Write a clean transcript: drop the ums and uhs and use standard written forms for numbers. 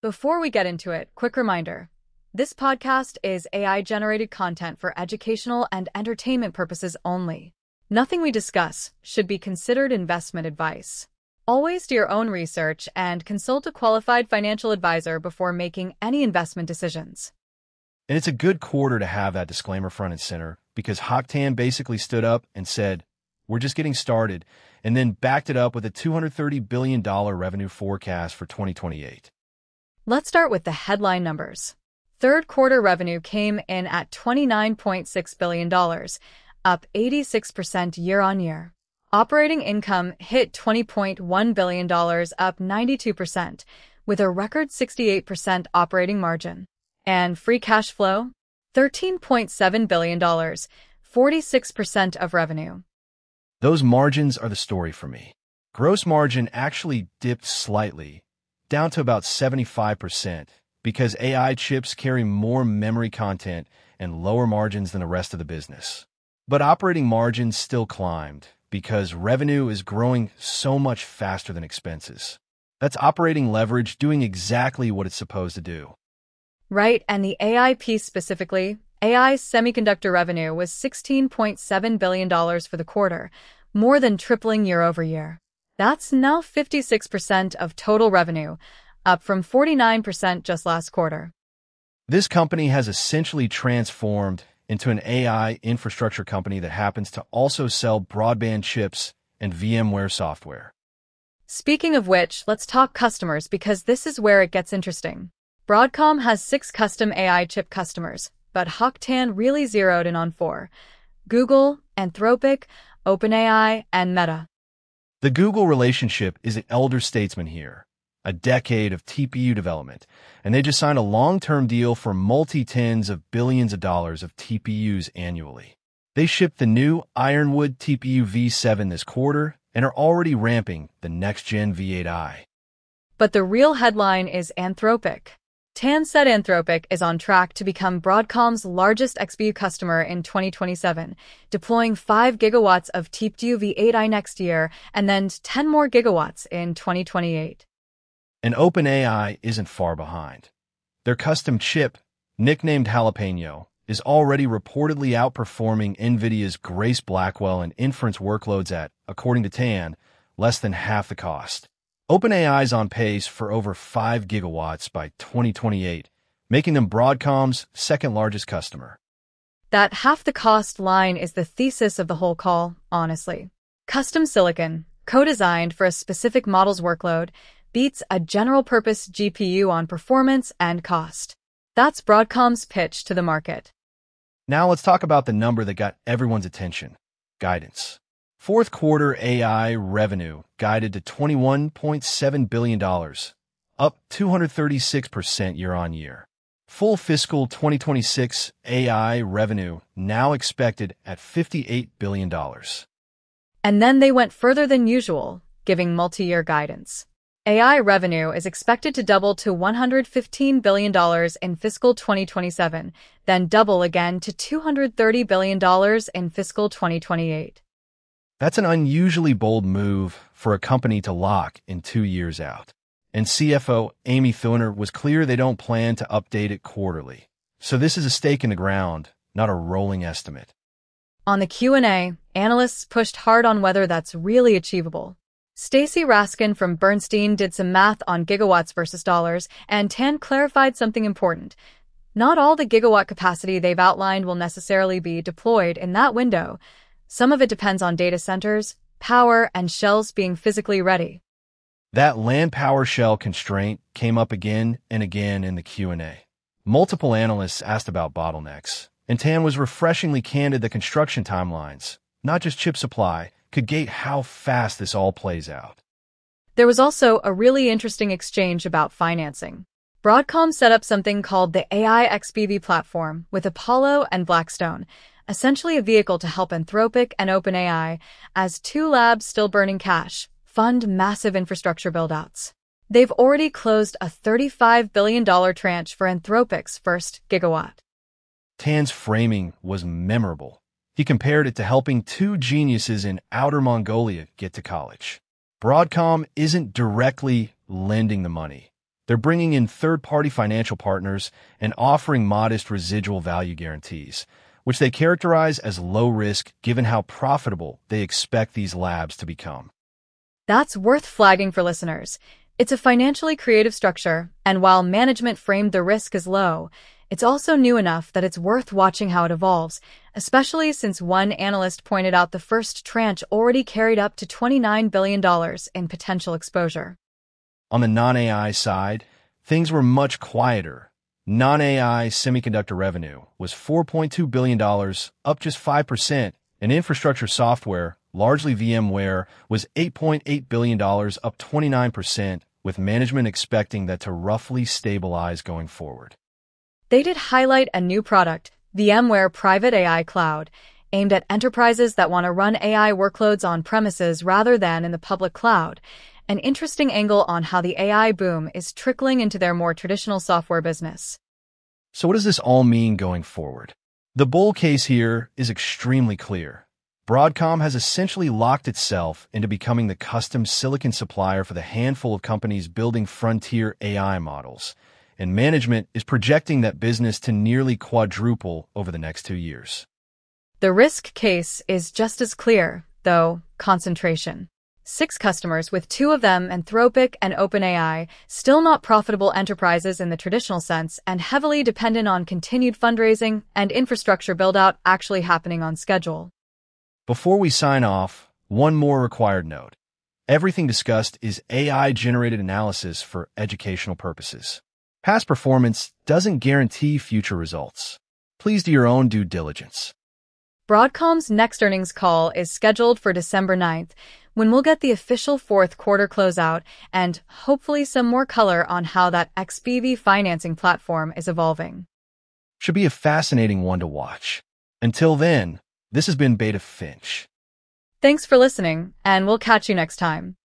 Before we get into it, quick reminder. This podcast is AI-generated content for educational and entertainment purposes only. Nothing we discuss should be considered investment advice. Always do your own research and consult a qualified financial advisor before making any investment decisions. And it's a good quarter to have that disclaimer front and center because Hock Tan basically stood up and said, "We're just getting started," and then backed it up with a $230 billion revenue forecast for 2028. Let's start with the headline numbers. Third quarter revenue came in at $29.6 billion, up 86% year-on-year. Operating income hit $20.1 billion, up 92%, with a record 68% operating margin. And free cash flow? $13.7 billion, 46% of revenue. Those margins are the story for me. Gross margin actually dipped slightly, down to about 75%, because AI chips carry more memory content and lower margins than the rest of the business. But operating margins still climbed because revenue is growing so much faster than expenses. That's operating leverage doing exactly what it's supposed to do. Right, and the AI piece specifically, AI semiconductor revenue was $16.7 billion for the quarter, more than tripling year-over-year. That's now 56% of total revenue, up from 49% just last quarter. This company has essentially transformed into an AI infrastructure company that happens to also sell broadband chips and VMware software. Speaking of which, let's talk customers because this is where it gets interesting. Broadcom has 6 custom AI chip customers, but Hock Tan really zeroed in on 4: Google, Anthropic, OpenAI, and Meta. The Google relationship is an elder statesman here, a decade of TPU development, and they just signed a long-term deal for multi-tens of billions of dollars of TPUs annually. They shipped the new Ironwood TPU V7 this quarter and are already ramping the next-gen V8i. But the real headline is Anthropic. Tan said Anthropic is on track to become Broadcom's largest XPU customer in 2027, deploying 5 gigawatts of TPU V8i next year and then 10 more gigawatts in 2028. And OpenAI isn't far behind. Their custom chip, nicknamed Jalapeno, is already reportedly outperforming NVIDIA's Grace Blackwell and inference workloads at, according to Tan, less than half the cost. OpenAI is on pace for over 5 gigawatts by 2028, making them Broadcom's second-largest customer. That half the cost line is the thesis of the whole call, honestly. Custom silicon, co-designed for a specific model's workload, beats a general-purpose GPU on performance and cost. That's Broadcom's pitch to the market. Now let's talk about the number that got everyone's attention: guidance. Fourth quarter AI revenue guided to $21.7 billion, up 236% year-on-year. Full fiscal 2026 AI revenue now expected at $58 billion. And then they went further than usual, giving multi-year guidance. AI revenue is expected to double to $115 billion in fiscal 2027, then double again to $230 billion in fiscal 2028. That's an unusually bold move for a company to lock in 2 years out. And CFO Amy Thuner was clear they don't plan to update it quarterly. So this is a stake in the ground, not a rolling estimate. On the Q&A, analysts pushed hard on whether that's really achievable. Stacy Raskin from Bernstein did some math on gigawatts versus dollars, and Tan clarified something important. Not all the gigawatt capacity they've outlined will necessarily be deployed in that window. Some of it depends on data centers, power, and shells being physically ready. That land power shell constraint came up again and again in the Q&A. Multiple analysts asked about bottlenecks, and Tan was refreshingly candid that construction timelines, not just chip supply, could gate how fast this all plays out. There was also a really interesting exchange about financing. Broadcom set up something called the AI XPV platform with Apollo and Blackstone, essentially a vehicle to help Anthropic and OpenAI, as 2 labs still burning cash, fund massive infrastructure buildouts. They've already closed a $35 billion tranche for Anthropic's first gigawatt. Tan's framing was memorable. He compared it to helping 2 geniuses in Outer Mongolia get to college. Broadcom isn't directly lending the money. They're bringing in third-party financial partners and offering modest residual value guarantees, which they characterize as low risk given how profitable they expect these labs to become. That's worth flagging for listeners. It's a financially creative structure, and while management framed the risk as low, it's also new enough that it's worth watching how it evolves, especially since one analyst pointed out the first tranche already carried up to $29 billion in potential exposure. On the non-AI side, things were much quieter. Non-AI semiconductor revenue was $4.2 billion, up just 5%, and infrastructure software, largely VMware, was $8.8 billion, up 29%, with management expecting that to roughly stabilize going forward. They did highlight a new product, VMware Private AI Cloud, aimed at enterprises that want to run AI workloads on premises rather than in the public cloud, an interesting angle on how the AI boom is trickling into their more traditional software business. So what does this all mean going forward? The bull case here is extremely clear. Broadcom has essentially locked itself into becoming the custom silicon supplier for the handful of companies building frontier AI models, and management is projecting that business to nearly quadruple over the next 2 years. The risk case is just as clear, though: concentration. 6 customers, with 2 of them Anthropic and OpenAI, still not profitable enterprises in the traditional sense and heavily dependent on continued fundraising and infrastructure build-out actually happening on schedule. Before we sign off, one more required note. Everything discussed is AI-generated analysis for educational purposes. Past performance doesn't guarantee future results. Please do your own due diligence. Broadcom's next earnings call is scheduled for December 9th, when we'll get the official fourth quarter closeout and hopefully some more color on how that XBV financing platform is evolving. Should be a fascinating one to watch. Until then, this has been Beta Finch. Thanks for listening, and we'll catch you next time.